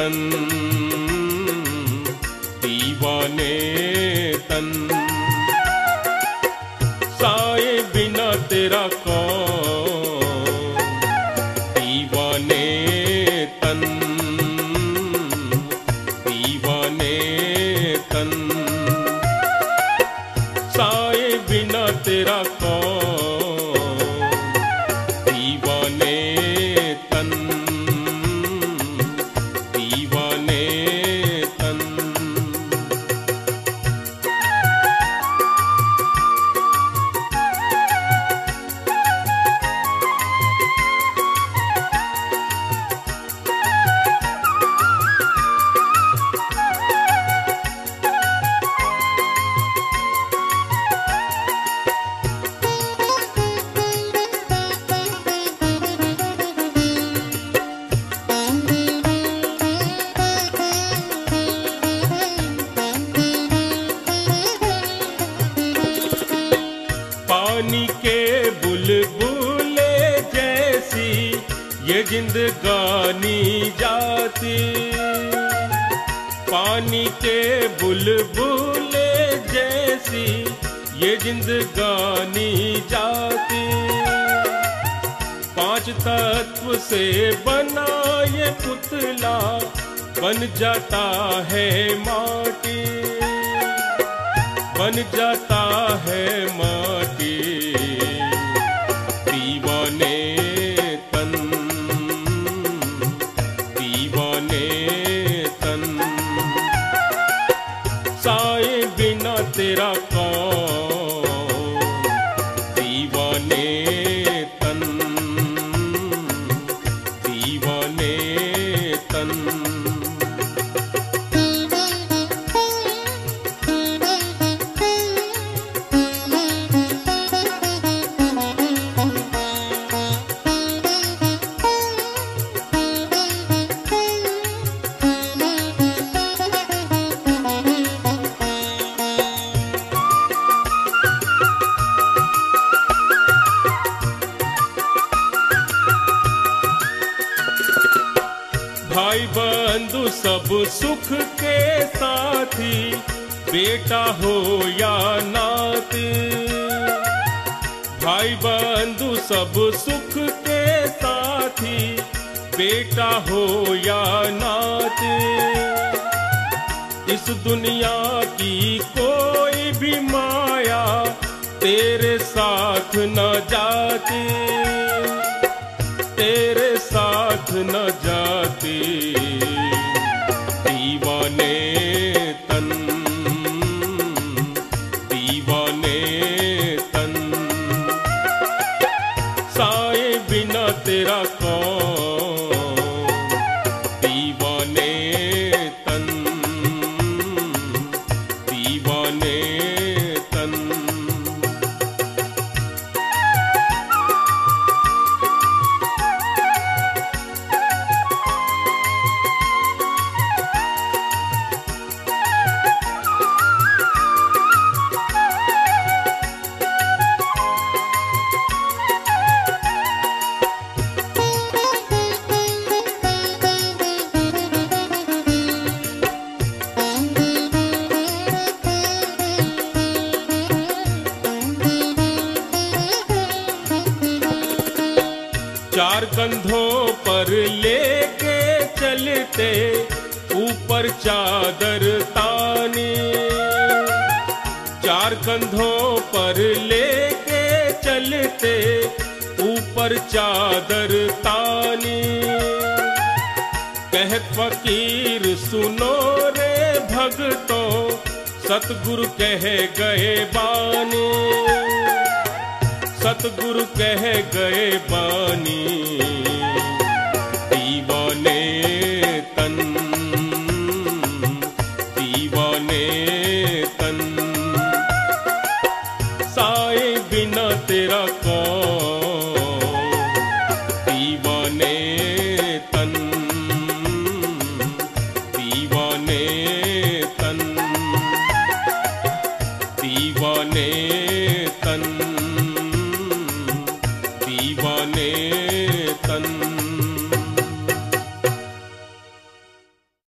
तन, दीवाने तन। साए बिना तेरा कौन, दीवाने तन, दीवाने तन। साए बिना तेरा कौन, दीवाने तन, दीवाने तन। पानी के बुलबुले जैसी ये जिंदगानी जाती, पानी के बुलबुले जैसी ये जिंदगानी जाती। पांच तत्व से बना ये पुतला बन जाता है माटी, बन जाता है माटी। दीवाने तन, दीवाने तन। साए बिना तेरा कौन, दीवाने तन, दीवाने तन। भाई बंधु सब सुख के साथी, बेटा हो या नाती। भाई बंधु सब सुख के साथी, बेटा हो या नाती। इस दुनिया की कोई भी माया तेरे साथ न जाती, तेरे साथ न जाती। दीवाने तन, दीवाने तन। साए बिना तेरा कौन, दीवाने तन, दीवाने तन। चार कंधों पर लेके चलते, ऊपर चादर तानी। चार कंधों पर लेके चलते, ऊपर चादर तानी। कहत फकीर सुनो रे भगतों, सतगुरु कह गए बानी, सतगुरु कह गए बानी। दीवाने तन, दीवाने तन। साए बिना तेरा कौन,